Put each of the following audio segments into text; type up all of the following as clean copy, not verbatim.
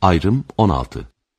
Ayrım 16.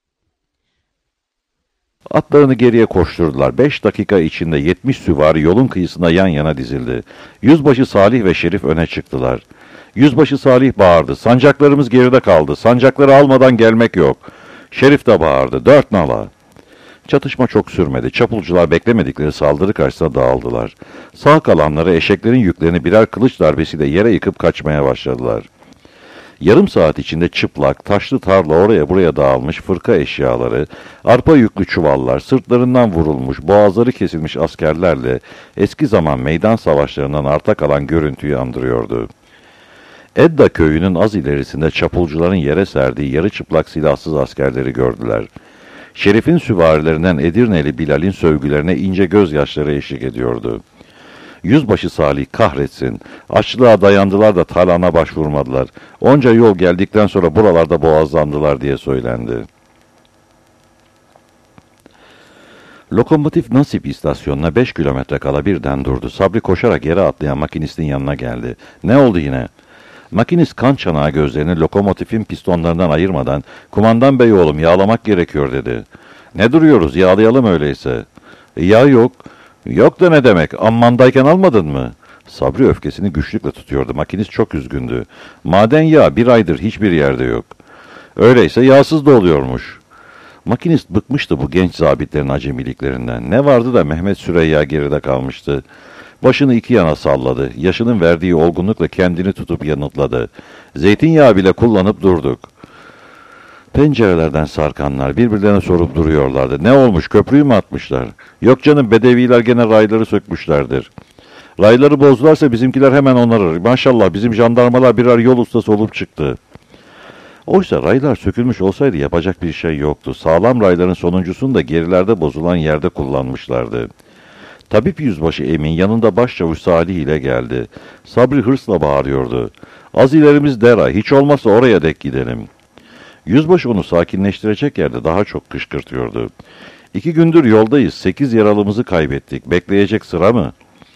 Atlarını geriye koşturdular. 5 dakika içinde 70 süvari yolun kıyısında yan yana dizildi. Yüzbaşı Salih ve Şerif öne çıktılar. Yüzbaşı Salih bağırdı. Sancaklarımız geride kaldı. Sancakları almadan gelmek yok. Şerif de bağırdı. 4 nala. Çatışma çok sürmedi. Çapulcular beklemedikleri saldırı karşısında dağıldılar. Sağ kalanları eşeklerin yüklerini birer kılıç darbesiyle yere yıkıp kaçmaya başladılar. Yarım saat içinde çıplak, taşlı tarla oraya buraya dağılmış fırka eşyaları, arpa yüklü çuvallar, sırtlarından vurulmuş, boğazları kesilmiş askerlerle eski zaman meydan savaşlarından arta kalan görüntüyü andırıyordu. Edda köyünün az ilerisinde çapulcuların yere serdiği yarı çıplak silahsız askerleri gördüler. Şerif'in süvarilerinden Edirneli Bilal'in sövgülerine ince gözyaşları eşlik ediyordu. Yüzbaşı Salih kahretsin, açlığa dayandılar da talana başvurmadılar. Onca yol geldikten sonra buralarda boğazlandılar diye söylendi. Lokomotif Nasip istasyonuna 5 kilometre kala birden durdu. Sabri koşarak yere atlayan makinistin yanına geldi. Ne oldu yine? Makinist kan çanağı gözlerini lokomotifin pistonlarından ayırmadan, "Kumandan bey oğlum, yağlamak gerekiyor," dedi. "Ne duruyoruz, yağlayalım öyleyse." "Yağ yok." "Yok da ne demek, ammandayken almadın mı?" Sabri öfkesini güçlükle tutuyordu. Makinist çok üzgündü. "Maden yağı 1 aydır hiçbir yerde yok." "Öyleyse yağsız da oluyormuş." Makinist bıkmıştı bu genç zabitlerin acemiliklerinden. Ne vardı da Mehmet Süreyya geride kalmıştı. Başını iki yana salladı. Yaşının verdiği olgunlukla kendini tutup yanıtladı. "Zeytinyağı bile kullanıp durduk." Pencerelerden sarkanlar birbirlerine sorup duruyorlardı. "Ne olmuş, köprüyü mü atmışlar?" "Yok canım, bedeviler gene rayları sökmüşlerdir." "Rayları bozdularsa bizimkiler hemen onarır. Maşallah bizim jandarmalar birer yol ustası olup çıktı." Oysa raylar sökülmüş olsaydı yapacak bir şey yoktu. Sağlam rayların sonuncusunu da gerilerde bozulan yerde kullanmışlardı. Tabip yüzbaşı Emin yanında başçavuş Salih ile geldi. Sabri hırsla bağırıyordu. "Az ilerimiz dera, hiç olmazsa oraya dek gidelim." Yüzbaşı onu sakinleştirecek yerde daha çok kışkırtıyordu. "2 gündür yoldayız, 8 yaralımızı kaybettik. Bekleyecek sıra mı?"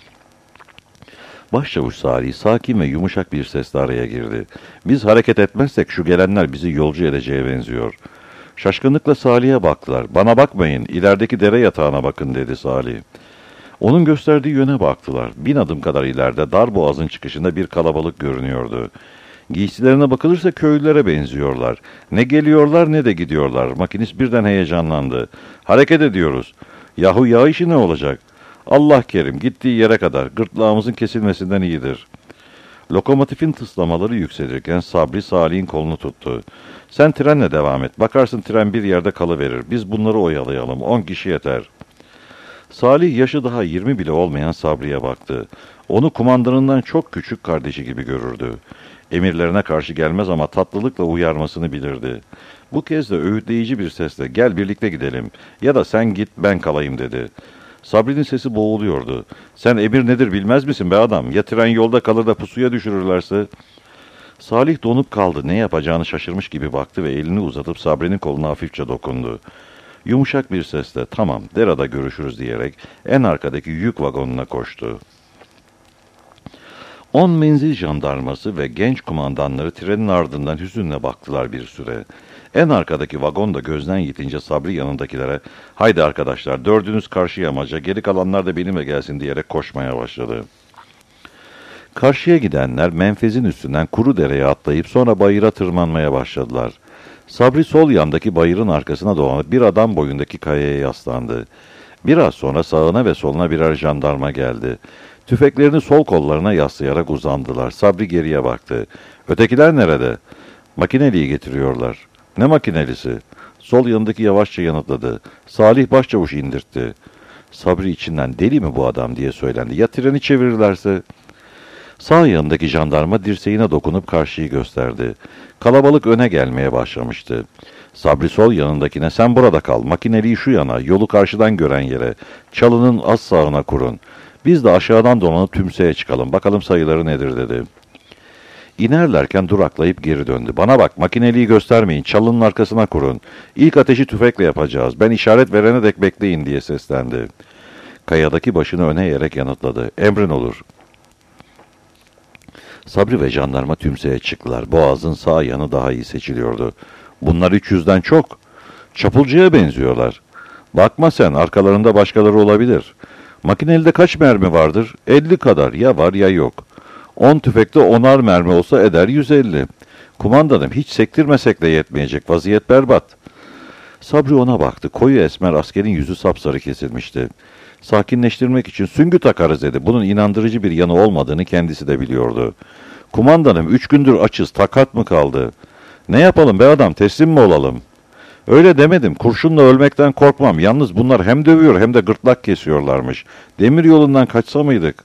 Başçavuş Salih sakin ve yumuşak bir sesle araya girdi. "Biz hareket etmezsek şu gelenler bizi yolcu edeceğe benziyor." Şaşkınlıkla Salih'e baktılar. "Bana bakmayın, ilerideki dere yatağına bakın," dedi Salih. Onun gösterdiği yöne baktılar. 1000 adım kadar ileride dar boğazın çıkışında bir kalabalık görünüyordu. Giysilerine bakılırsa köylülere benziyorlar. Ne geliyorlar ne de gidiyorlar. Makinist birden heyecanlandı. "Hareket ediyoruz." "Yahu yağ işi ne olacak?" "Allah kerim, gittiği yere kadar gırtlağımızın kesilmesinden iyidir." Lokomotifin tıslamaları yükselirken Sabri Salih'in kolunu tuttu. "Sen trenle devam et. Bakarsın tren bir yerde kalıverir. Biz bunları oyalayalım. 10 kişi yeter." Salih yaşı daha 20 bile olmayan Sabri'ye baktı. Onu kumandanından çok küçük kardeşi gibi görürdü. Emirlerine karşı gelmez ama tatlılıkla uyarmasını bilirdi. Bu kez de öğütleyici bir sesle "Gel birlikte gidelim ya da sen git ben kalayım," dedi. Sabri'nin sesi boğuluyordu. "Sen emir nedir bilmez misin be adam? Ya tren yolda kalır da pusuya düşürürlerse?" Salih donup kaldı. Ne yapacağını şaşırmış gibi baktı ve elini uzatıp Sabri'nin koluna hafifçe dokundu. Yumuşak bir sesle "Tamam, derada görüşürüz," diyerek en arkadaki yük vagonuna koştu. 10 menzil jandarması ve genç kumandanları trenin ardından hüzünle baktılar bir süre. En arkadaki vagon da gözden yitince Sabri yanındakilere "Haydi arkadaşlar, 4'ünüz karşı yamaca, geri kalanlar da benimle gelsin," diyerek koşmaya başladı. Karşıya gidenler menfezin üstünden kuru dereye atlayıp sonra bayıra tırmanmaya başladılar. Sabri sol yandaki bayırın arkasına dolanıp bir adam boyundaki kayaya yaslandı. Biraz sonra sağına ve soluna birer jandarma geldi. Tüfeklerini sol kollarına yaslayarak uzandılar. Sabri geriye baktı. "Ötekiler nerede?" "Makineliyi getiriyorlar." "Ne makinelisi?" Sol yanındaki yavaşça yanıtladı. "Salih başçavuş indirtti." Sabri içinden "Deli mi bu adam?" diye söylendi. "Ya treni çevirirlerse?" Sağ yanındaki jandarma dirseğine dokunup karşıyı gösterdi. Kalabalık öne gelmeye başlamıştı. Sabri sol yanındakine "Sen burada kal, makineliği şu yana, yolu karşıdan gören yere, çalının az sağına kurun. Biz de aşağıdan dolanıp tümseye çıkalım, bakalım sayıları nedir," dedi. İnerlerken duraklayıp geri döndü. "Bana bak, makineliği göstermeyin, çalının arkasına kurun. İlk ateşi tüfekle yapacağız, ben işaret verene dek bekleyin," diye seslendi. Kayadaki başını öne eğerek yanıtladı. "Emrin olur." Sabri ve jandarma tümseye çıktılar. Boğazın sağ yanı daha iyi seçiliyordu. Bunlar 300'den çok. Çapulcuya benziyorlar. Bakma sen, arkalarında başkaları olabilir. Makinelide kaç mermi vardır? 50 kadar. Ya var ya yok. 10 tüfekte 10'ar mermi olsa eder 150. Kumandanım, hiç sektirmesek de yetmeyecek. Vaziyet berbat. Sabri ona baktı. Koyu esmer askerin yüzü sapsarı kesilmişti. Sakinleştirmek için süngü takarız dedi. Bunun inandırıcı bir yanı olmadığını kendisi de biliyordu. Kumandanım, 3 gündür açız. Takat mı kaldı? Ne yapalım be adam, teslim mi olalım? Öyle demedim. Kurşunla ölmekten korkmam. Yalnız bunlar hem dövüyor hem de gırtlak kesiyorlarmış. Demir yolundan kaçsa mıydık?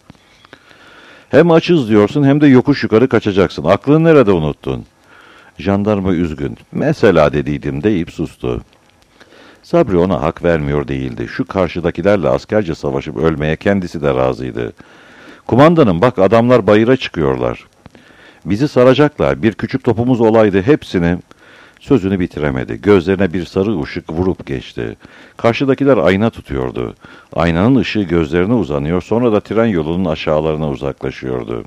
Hem açız diyorsun hem de yokuş yukarı kaçacaksın. Aklını nerede unuttun? Jandarma üzgün. Mesela dediydim deyip sustu. Sabri ona hak vermiyor değildi. Şu karşıdakilerle askerce savaşıp ölmeye kendisi de razıydı. Kumandanım bak, adamlar bayıra çıkıyorlar. Bizi saracaklar. Bir küçük topumuz olaydı hepsini... Sözünü bitiremedi. Gözlerine bir sarı ışık vurup geçti. Karşıdakiler ayna tutuyordu. Aynanın ışığı gözlerine uzanıyor, sonra da tren yolunun aşağılarına uzaklaşıyordu.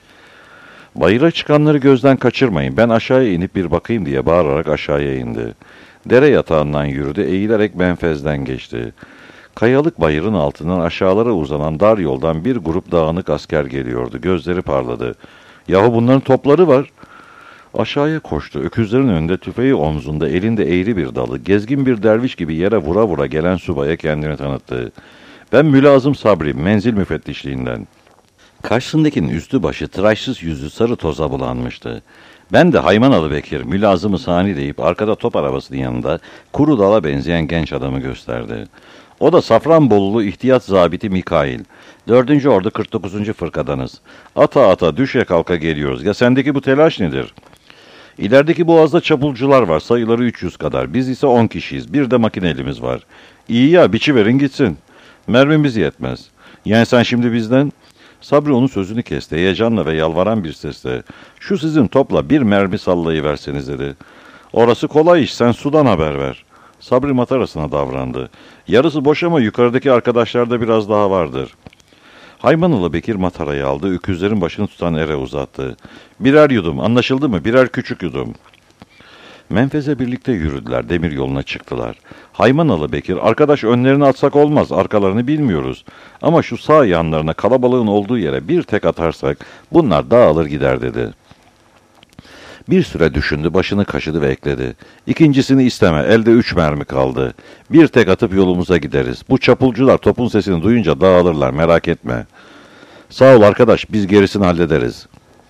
Bayıra çıkanları gözden kaçırmayın. Ben aşağıya inip bir bakayım diye bağırarak aşağıya indi. Dere yatağından yürüdü, eğilerek menfezden geçti. Kayalık bayırın altından aşağılara uzanan dar yoldan bir grup dağınık asker geliyordu. Gözleri parladı. Yahu bunların topları var. Aşağıya koştu. Öküzlerin önünde, tüfeği omzunda, elinde eğri bir dalı, gezgin bir derviş gibi yere vura vura gelen subaya kendini tanıttı. Ben Mülazım Sabri, menzil müfettişliğinden. Karşısındakinin üstü başı, tıraşsız yüzü sarı toza bulanmıştı. Ben de Haymanalı Bekir, Mülazım-ı Sani deyip arkada top arabasının yanında kuru dala benzeyen genç adamı gösterdi. O da Safranbolulu ihtiyat zabiti Mikail. 4. Ordu 49. Fırkadanız. Ata ata düşe kalka geliyoruz. Ya sendeki bu telaş nedir? İlerideki boğazda çapulcular var. Sayıları 300 kadar. Biz ise 10 kişiyiz. Bir de makinelimiz var. İyi ya, biçiverin gitsin. Mermimiz yetmez. Yani sen şimdi bizden... Sabri onun sözünü kesti. Heyecanla ve yalvaran bir sesle. Şu sizin topla bir mermi sallayıverseniz dedi. Orası kolay iş. Sen sudan haber ver. Sabri matarasına davrandı. Yarısı boş ama yukarıdaki arkadaşlarda biraz daha vardır. Haymanalı Bekir matarayı aldı, öküzlerin başını tutan ere uzattı. Birer yudum, anlaşıldı mı? Birer küçük yudum. Menfeze birlikte yürüdüler, demir yoluna çıktılar. Haymanalı Bekir, arkadaş önlerini atsak olmaz, arkalarını bilmiyoruz. Ama şu sağ yanlarına, kalabalığın olduğu yere bir tek atarsak bunlar dağılır gider dedi. Bir süre düşündü, başını kaşıdı ve ekledi. İkincisini isteme, elde 3 mermi kaldı. Bir tek atıp yolumuza gideriz. Bu çapulcular topun sesini duyunca dağılırlar, merak etme. Sağ ol arkadaş, biz gerisini hallederiz.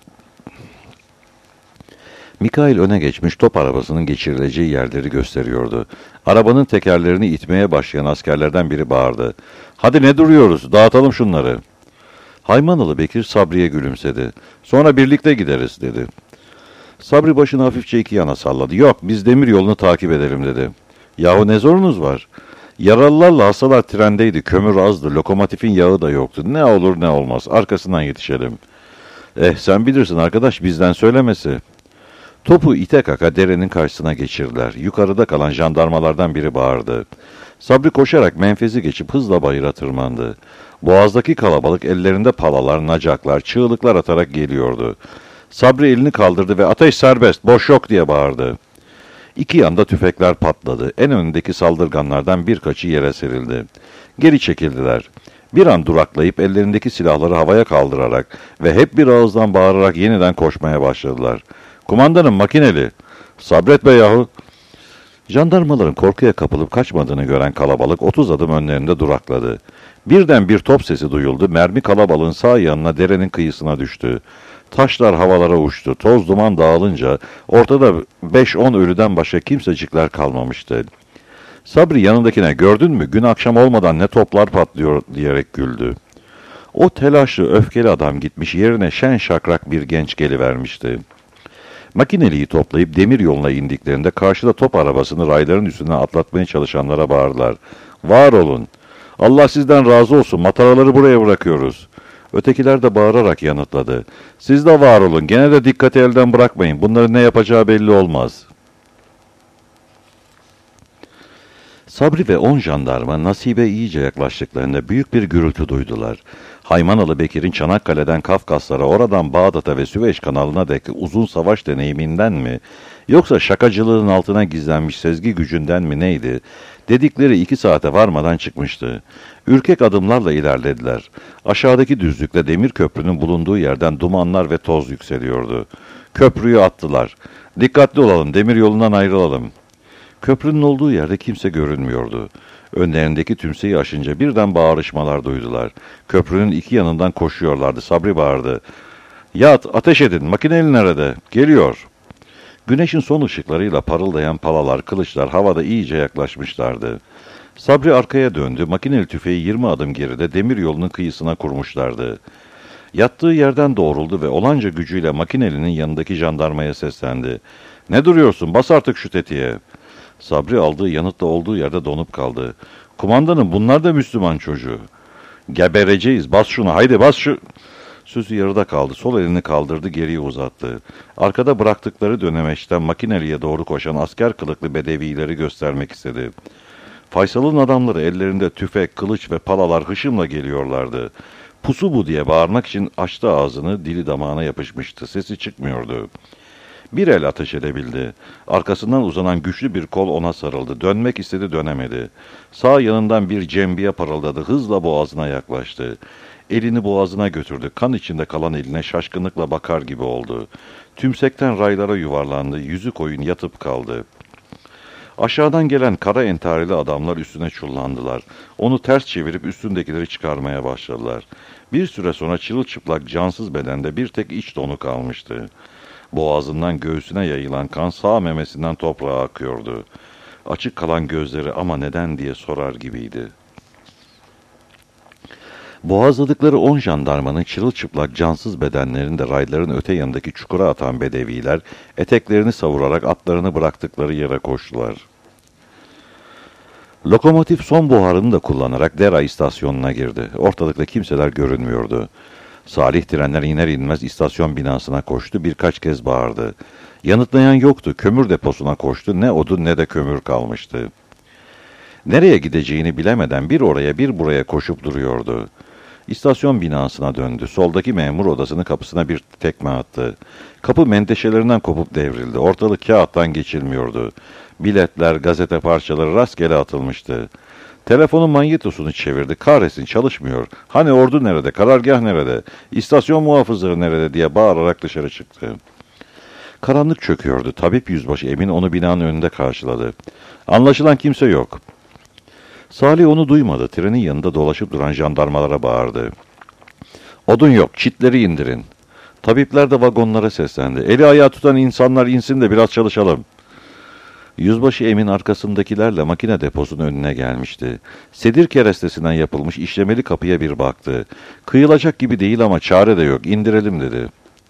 Mikail öne geçmiş, top arabasının geçirileceği yerleri gösteriyordu. Arabanın tekerlerini itmeye başlayan askerlerden biri bağırdı. Hadi ne duruyoruz, dağıtalım şunları. Haymanalı Bekir Sabri'ye gülümsedi. Sonra birlikte gideriz dedi. Sabri başını hafifçe iki yana salladı. Yok, biz demir yolunu takip edelim dedi. Yahu ne zorunuz var? Yaralılarla hastalar trendeydi. Kömür azdı. Lokomotifin yağı da yoktu. Ne olur ne olmaz. Arkasından yetişelim. Sen bilirsin arkadaş, bizden söylemesi. Topu ite kaka derenin karşısına geçirdiler. Yukarıda kalan jandarmalardan biri bağırdı. Sabri koşarak menfezi geçip hızla bayıra tırmandı. Boğazdaki kalabalık ellerinde palalar, nacaklar, çığlıklar atarak geliyordu. Sabri elini kaldırdı ve ateş serbest, boş yok diye bağırdı. İki yanda tüfekler patladı. En önündeki saldırganlardan birkaçı yere serildi. Geri çekildiler. Bir an duraklayıp ellerindeki silahları havaya kaldırarak ve hep bir ağızdan bağırarak yeniden koşmaya başladılar. Kumandanım makineli. Sabret be yahu. Jandarmaların korkuya kapılıp kaçmadığını gören kalabalık 30 adım önlerinde durakladı. Birden bir top sesi duyuldu. Mermi kalabalığın sağ yanına derenin kıyısına düştü. Taşlar havalara uçtu. Toz duman dağılınca ortada 5-10 ölüden başka kimsecikler kalmamıştı. Sabri yanındakine gördün mü gün akşam olmadan ne toplar patlıyor diyerek güldü. O telaşlı öfkeli adam gitmiş yerine şen şakrak bir genç gelivermişti. Makineliği toplayıp demir yoluna indiklerinde karşıda top arabasını rayların üstüne atlatmaya çalışanlara bağırdılar. Var olun. Allah sizden razı olsun. Mataraları buraya bırakıyoruz. Ötekiler de bağırarak yanıtladı. Siz de var olun. Gene de dikkati elden bırakmayın. Bunların ne yapacağı belli olmaz. Sabri ve 10 jandarma Nasibe iyice yaklaştıklarında büyük bir gürültü duydular. Haymanalı Bekir'in Çanakkale'den Kafkaslara, oradan Bağdat'a ve Süveyş kanalına dek uzun savaş deneyiminden mi, Yoksa şakacılığın altına gizlenmiş sezgi gücünden mi neydi? Dedikleri 2 saate varmadan çıkmıştı. Ürkek adımlarla ilerlediler. Aşağıdaki düzlükte demir köprünün bulunduğu yerden dumanlar ve toz yükseliyordu. Köprüyü attılar. Dikkatli olalım, demir yolundan ayrılalım. Köprünün olduğu yerde kimse görünmüyordu. Önlerindeki tümseyi aşınca birden bağırışmalar duydular. Köprünün 2 yanından koşuyorlardı. Sabri bağırdı. Yat, ateş edin, makineli nerede? Geliyor. Güneşin son ışıklarıyla parıldayan palalar, kılıçlar havada iyice yaklaşmışlardı. Sabri arkaya döndü. Makineli tüfeği 20 adım geride demir yolunun kıyısına kurmuşlardı. Yattığı yerden doğruldu ve olanca gücüyle makinelinin yanındaki jandarmaya seslendi. Ne duruyorsun? Bas artık şu tetiğe. Sabri aldığı yanıtla olduğu yerde donup kaldı. Kumandanım, bunlar da Müslüman çocuğu. Gebereceğiz. Bas şunu. Haydi bas şu... Sözü yarıda kaldı. Sol elini kaldırdı, geriye uzattı. Arkada bıraktıkları dönemeçten makineliye doğru koşan asker kılıklı bedevileri göstermek istedi. Faysal'ın adamları ellerinde tüfek, kılıç ve palalar hışımla geliyorlardı. Pusu bu diye bağırmak için açtı ağzını, dili damağına yapışmıştı. Sesi çıkmıyordu. Bir el ateş edebildi. Arkasından uzanan güçlü bir kol ona sarıldı. Dönmek istedi, dönemedi. Sağ yanından bir cembiye parıldadı. Hızla boğazına yaklaştı. Elini boğazına götürdü. Kan içinde kalan eline şaşkınlıkla bakar gibi oldu. Tümsekten raylara yuvarlandı. Yüzü koyun yatıp kaldı. Aşağıdan gelen kara entarili adamlar üstüne çullandılar. Onu ters çevirip üstündekileri çıkarmaya başladılar. Bir süre sonra çırılçıplak cansız bedende bir tek iç donu kalmıştı. Boğazından göğsüne yayılan kan sağ memesinden toprağa akıyordu. Açık kalan gözleri ama neden diye sorar gibiydi. Boğazladıkları 10 jandarmanın çırılçıplak cansız bedenlerini de rayların öte yanındaki çukura atan bedeviler eteklerini savurarak atlarını bıraktıkları yere koştular. Lokomotif son buharını da kullanarak Dera istasyonuna girdi. Ortalıkta kimseler görünmüyordu. Salih trenler iner inmez istasyon binasına koştu, birkaç kez bağırdı. Yanıtlayan yoktu, kömür deposuna koştu, ne odun ne de kömür kalmıştı. Nereye gideceğini bilemeden bir oraya bir buraya koşup duruyordu. İstasyon binasına döndü. Soldaki memur odasının kapısına bir tekme attı. Kapı menteşelerinden kopup devrildi. Ortalık kağıttan geçilmiyordu. Biletler, gazete parçaları rastgele atılmıştı. Telefonun manyetosunu çevirdi. Kahretsin, çalışmıyor. Hani ordu nerede, karargah nerede, istasyon muhafızları nerede diye bağırarak dışarı çıktı. Karanlık çöküyordu. Tabip yüzbaşı Emin onu binanın önünde karşıladı. Anlaşılan kimse yok. Salih onu duymadı. Trenin yanında dolaşıp duran jandarmalara bağırdı. Odun yok, çitleri indirin. Tabipler de vagonlara seslendi. Eli ayağı tutan insanlar insin de biraz çalışalım. Yüzbaşı Emin arkasındakilerle makine deposunun önüne gelmişti. Sedir kerestesinden yapılmış işlemeli kapıya bir baktı. Kıyılacak gibi değil ama çare de yok, indirelim dedi.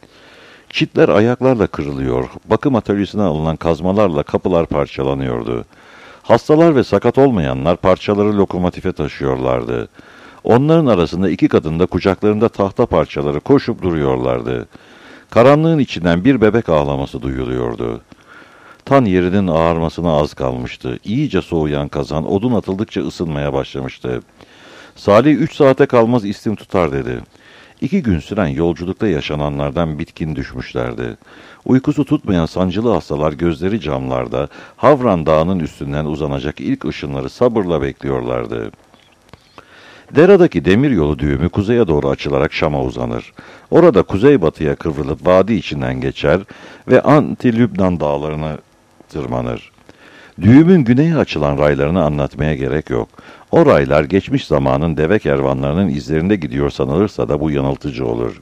Çitler ayaklarla kırılıyor, bakım atölyesine alınan kazmalarla kapılar parçalanıyordu. Hastalar ve sakat olmayanlar parçaları lokomotife taşıyorlardı. Onların arasında 2 kadın da kucaklarında tahta parçaları koşup duruyorlardı. Karanlığın içinden bir bebek ağlaması duyuluyordu. Tan yerinin ağarmasına az kalmıştı. İyice soğuyan kazan odun atıldıkça ısınmaya başlamıştı. Salih 3 saate kalmaz istim tutar dedi. 2 gün süren yolculukta yaşananlardan bitkin düşmüşlerdi. Uykusu tutmayan sancılı hastalar gözleri camlarda, Havran Dağı'nın üstünden uzanacak ilk ışınları sabırla bekliyorlardı. Dera'daki demiryolu düğümü kuzeye doğru açılarak Şam'a uzanır. Orada kuzeybatıya kıvrılıp vadi içinden geçer ve Anti-Lübnan dağlarına tırmanır. Düğümün güneye açılan raylarını anlatmaya gerek yok. O raylar geçmiş zamanın deve kervanlarının izlerinde gidiyor sanılırsa da bu yanıltıcı olur.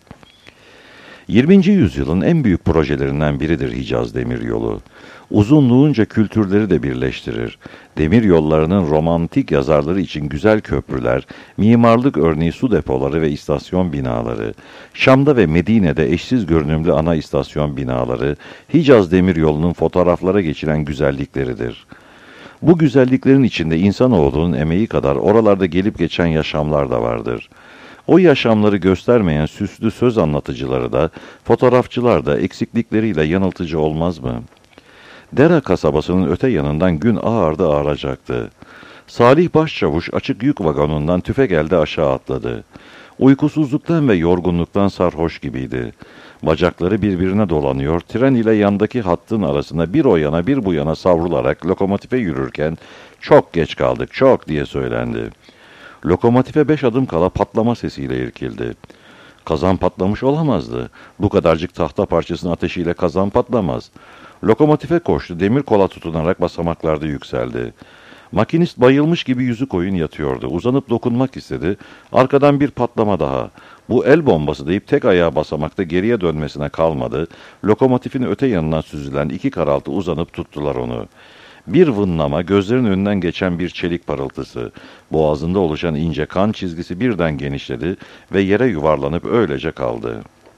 20. yüzyılın en büyük projelerinden biridir Hicaz Demiryolu. Uzunluğunca kültürleri de birleştirir. Demir yollarının romantik yazarları için güzel köprüler, mimarlık örneği su depoları ve istasyon binaları, Şam'da ve Medine'de eşsiz görünümlü ana istasyon binaları, Hicaz Demiryolu'nun fotoğraflara geçiren güzellikleridir. Bu güzelliklerin içinde insanoğlunun emeği kadar oralarda gelip geçen yaşamlar da vardır. O yaşamları göstermeyen süslü söz anlatıcıları da, fotoğrafçılar da eksiklikleriyle yanıltıcı olmaz mı? Dera kasabasının öte yanından gün ağardı ağaracaktı. Salih başçavuş açık yük vagonundan tüfek elde aşağı atladı. Uykusuzluktan ve yorgunluktan sarhoş gibiydi. Bacakları birbirine dolanıyor, tren ile yandaki hattın arasında bir o yana bir bu yana savrularak lokomotife yürürken "Çok geç kaldık, çok" diye söylendi. Lokomotife 5 adım kala patlama sesiyle irkildi. Kazan patlamış olamazdı. Bu kadarcık tahta parçasının ateşiyle kazan patlamaz. Lokomotife koştu, demir kola tutunarak basamaklarda yükseldi. Makinist bayılmış gibi yüzü koyun yatıyordu. Uzanıp dokunmak istedi. Arkadan bir patlama daha. Bu el bombası deyip tek ayağı basamakta geriye dönmesine kalmadı. Lokomotifin öte yanından süzülen 2 karaltı uzanıp tuttular onu. Bir vınlama, gözlerin önünden geçen bir çelik parıltısı. Boğazında oluşan ince kan çizgisi birden genişledi ve yere yuvarlanıp öylece kaldı.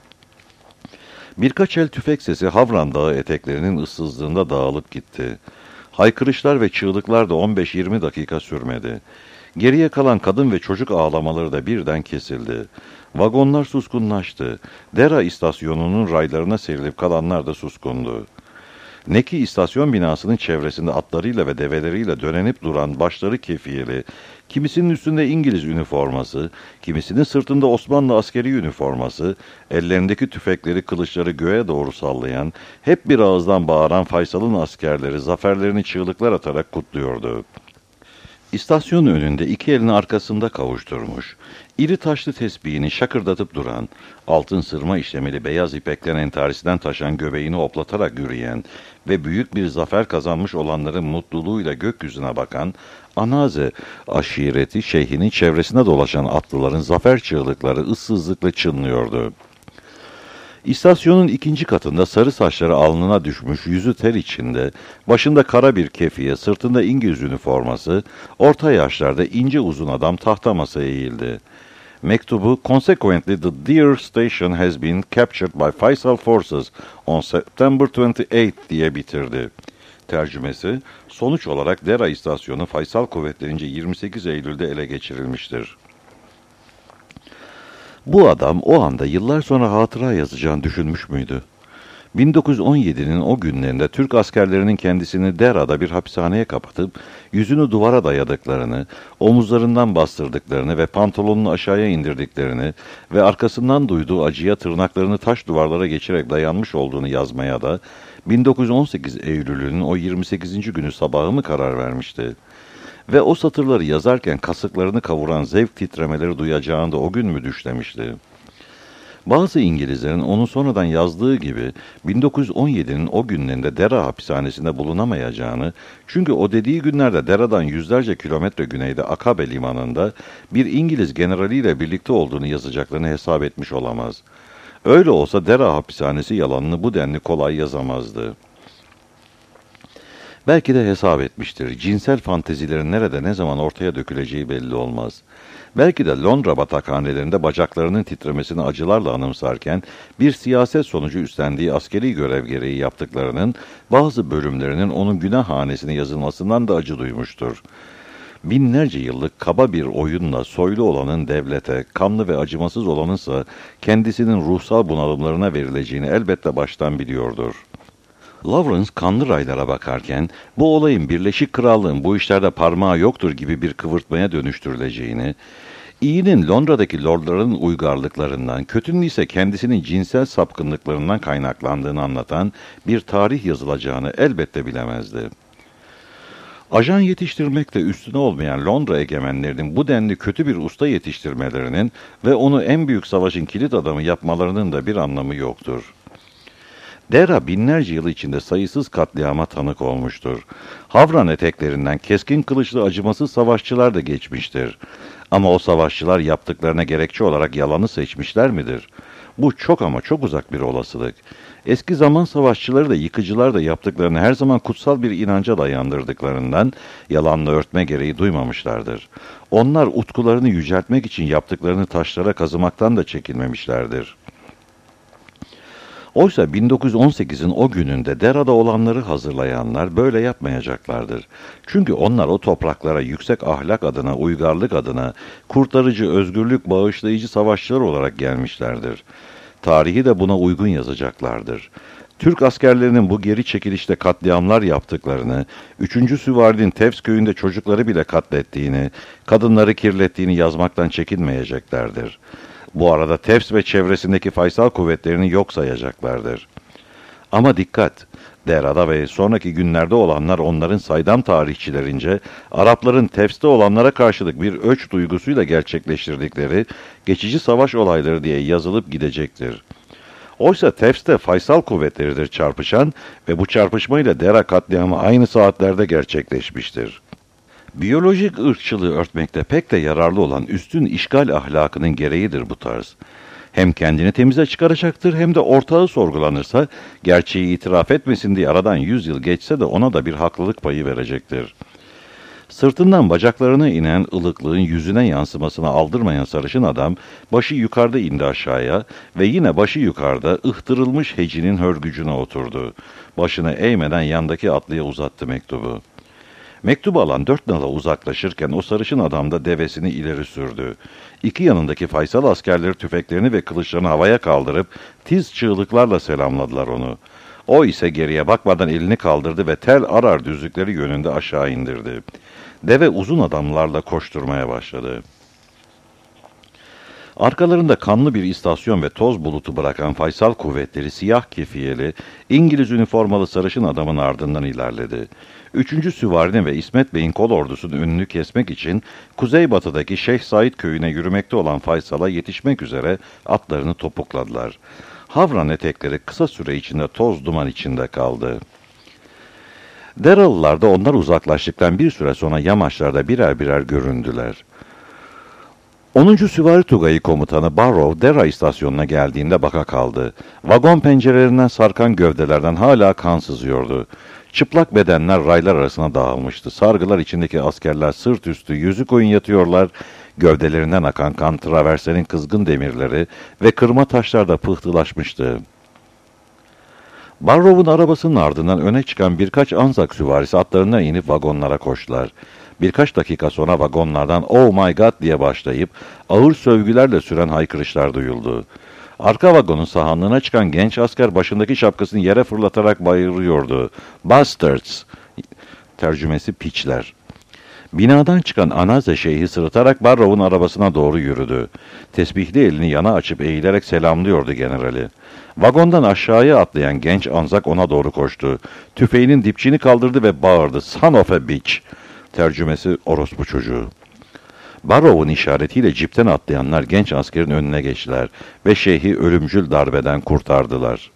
Birkaç el tüfek sesi Havran Dağı eteklerinin ıssızlığında dağılıp gitti. Haykırışlar ve çığlıklar da 15-20 dakika sürmedi. Geriye kalan kadın ve çocuk ağlamaları da birden kesildi. Vagonlar suskunlaştı. Dera istasyonunun raylarına serilip kalanlar da suskundu. Neki istasyon binasının çevresinde atlarıyla ve develeriyle dönenip duran başları kefiyeli, kimisinin üstünde İngiliz üniforması, kimisinin sırtında Osmanlı askeri üniforması, ellerindeki tüfekleri kılıçları göğe doğru sallayan, hep bir ağızdan bağıran Faysal'ın askerleri zaferlerini çığlıklar atarak kutluyordu. İstasyon önünde 2 elini arkasında kavuşturmuş, iri taşlı tesbihini şakırdatıp duran, altın sırma işlemeli beyaz ipekten entarisinden taşan göbeğini oplatarak yürüyen ve büyük bir zafer kazanmış olanların mutluluğuyla gökyüzüne bakan, Anaze aşireti şeyhinin çevresine dolaşan atlıların zafer çığlıkları ıssızlıkla çınlıyordu. İstasyonun 2. katında sarı saçları alnına düşmüş, yüzü ter içinde, başında kara bir kefiye, sırtında İngiliz üniforması, orta yaşlarda ince uzun adam tahta masaya eğildi. Mektubu, "Consequently, the dear station has been captured by Faysal forces on September 28" diye bitirdi. Tercümesi, "Sonuç olarak Dera istasyonu Faysal kuvvetlerince 28 Eylül'de ele geçirilmiştir." Bu adam o anda yıllar sonra hatıra yazacağını düşünmüş müydü? 1917'nin o günlerinde Türk askerlerinin kendisini Dera'da bir hapishaneye kapatıp yüzünü duvara dayadıklarını, omuzlarından bastırdıklarını ve pantolonunu aşağıya indirdiklerini ve arkasından duyduğu acıya tırnaklarını taş duvarlara geçirerek dayanmış olduğunu yazmaya da 1918 Eylül'ünün o 28. günü sabahı mı karar vermişti? Ve o satırları yazarken kasıklarını kavuran zevk titremeleri duyacağını da o gün mü düşlemişti? Bazı İngilizlerin onu sonradan yazdığı gibi 1917'nin o günlerinde Dera hapishanesinde bulunamayacağını, çünkü o dediği günlerde Dera'dan yüzlerce kilometre güneyde Akabe limanında bir İngiliz generaliyle birlikte olduğunu yazacaklarını hesap etmiş olamaz. Öyle olsa Dera hapishanesi yalanını bu denli kolay yazamazdı. Belki de hesap etmiştir. Cinsel fantezilerin nerede ne zaman ortaya döküleceği belli olmaz. Belki de Londra batakhanelerinde bacaklarının titremesini acılarla anımsarken bir siyaset sonucu üstlendiği askeri görev gereği yaptıklarının bazı bölümlerinin onun günah hanesine yazılmasından da acı duymuştur. Binlerce yıllık kaba bir oyunla soylu olanın devlete, kanlı ve acımasız olanınsa kendisinin ruhsal bunalımlarına verileceğini elbette baştan biliyordur. Lawrence kanlı raylara bakarken bu olayın Birleşik Krallığın bu işlerde parmağı yoktur gibi bir kıvırtmaya dönüştürüleceğini, iyinin Londra'daki lordların uygarlıklarından, kötünün ise kendisinin cinsel sapkınlıklarından kaynaklandığını anlatan bir tarih yazılacağını elbette bilemezdi. Ajan yetiştirmekte üstüne olmayan Londra egemenlerinin bu denli kötü bir usta yetiştirmelerinin ve onu en büyük savaşın kilit adamı yapmalarının da bir anlamı yoktur. Dera binlerce yıl içinde sayısız katliama tanık olmuştur. Havran eteklerinden keskin kılıçlı acımasız savaşçılar da geçmiştir. Ama o savaşçılar yaptıklarına gerekçe olarak yalanı seçmişler midir? Bu çok ama çok uzak bir olasılık. Eski zaman savaşçıları da yıkıcılar da yaptıklarını her zaman kutsal bir inanca dayandırdıklarından yalanla örtme gereği duymamışlardır. Onlar utkularını yüceltmek için yaptıklarını taşlara kazımaktan da çekinmemişlerdir. Oysa 1918'in o gününde Dera'da olanları hazırlayanlar böyle yapmayacaklardır. Çünkü onlar o topraklara yüksek ahlak adına, uygarlık adına, kurtarıcı, özgürlük, bağışlayıcı savaşçılar olarak gelmişlerdir. Tarihi de buna uygun yazacaklardır. Türk askerlerinin bu geri çekilişte katliamlar yaptıklarını, 3. Süvari'nin Tevz köyünde çocukları bile katlettiğini, kadınları kirlettiğini yazmaktan çekinmeyeceklerdir. Bu arada Tefs ve çevresindeki Faysal kuvvetlerini yok sayacaklardır. Ama dikkat! Dera'da ve sonraki günlerde olanlar onların saydam tarihçilerince Arapların Tefs'te olanlara karşılık bir öç duygusuyla gerçekleştirdikleri geçici savaş olayları diye yazılıp gidecektir. Oysa Tefs'te Faysal kuvvetleridir çarpışan ve bu çarpışmayla Dera katliamı aynı saatlerde gerçekleşmiştir. Biyolojik ırkçılığı örtmekte pek de yararlı olan üstün işgal ahlakının gereğidir bu tarz. Hem kendini temize çıkaracaktır hem de ortağı sorgulanırsa gerçeği itiraf etmesin diye aradan 100 yıl geçse de ona da bir haklılık payı verecektir. Sırtından bacaklarına inen ılıklığın yüzüne yansımasına aldırmayan sarışın adam başı yukarıda indi aşağıya ve yine başı yukarıda ıhtırılmış hecinin hörgücüne oturdu. Başını eğmeden yandaki atlıya uzattı mektubu. Mektubu alan 4 nala uzaklaşırken o sarışın adam da devesini ileri sürdü. İki yanındaki Faysal askerleri tüfeklerini ve kılıçlarını havaya kaldırıp tiz çığlıklarla selamladılar onu. O ise geriye bakmadan elini kaldırdı ve tel arar düzlükleri yönünde aşağı indirdi. Deve uzun adamlarla koşturmaya başladı. Arkalarında kanlı bir istasyon ve toz bulutu bırakan Faysal kuvvetleri siyah kefiyeli, İngiliz üniformalı sarışın adamın ardından ilerledi. 3. Süvari'nin ve İsmet Bey'in kol ordusunun önünü kesmek için kuzeybatıdaki Şeyh Said köyüne yürümekte olan Faysal'a yetişmek üzere atlarını topukladılar. Havran etekleri kısa süre içinde toz duman içinde kaldı. Deralılar da onlar uzaklaştıktan bir süre sonra yamaçlarda birer birer göründüler. 10. Süvari Tugayı komutanı Barrow, Dera istasyonuna geldiğinde baka kaldı. Vagon pencerelerinden sarkan gövdelerden hala kan sızıyordu. Çıplak bedenler raylar arasına dağılmıştı. Sargılar içindeki askerler sırt üstü yüzü koyun yatıyorlar. Gövdelerinden akan kan traversenin kızgın demirleri ve kırma taşlarda pıhtılaşmıştı. Barrow'un arabasının ardından öne çıkan birkaç Anzak süvarisi atlarından inip vagonlara koştular. Birkaç dakika sonra vagonlardan "Oh my God" diye başlayıp ağır sövgülerle süren haykırışlar duyuldu. Arka vagonun sahanlığına çıkan genç asker başındaki şapkasını yere fırlatarak bağırıyordu. "Bastards!" Tercümesi piçler. Binadan çıkan Anaze Şeyh'i sırıtarak Barrow'un arabasına doğru yürüdü. Tesbihli elini yana açıp eğilerek selamlıyordu generali. Vagondan aşağıya atlayan genç Anzak ona doğru koştu. Tüfeğinin dipçini kaldırdı ve bağırdı. "Son of a bitch!" Tercümesi orospu çocuğu. Barrow'un işaretiyle cipten atlayanlar genç askerin önüne geçtiler ve şeyhi ölümcül darbeden kurtardılar.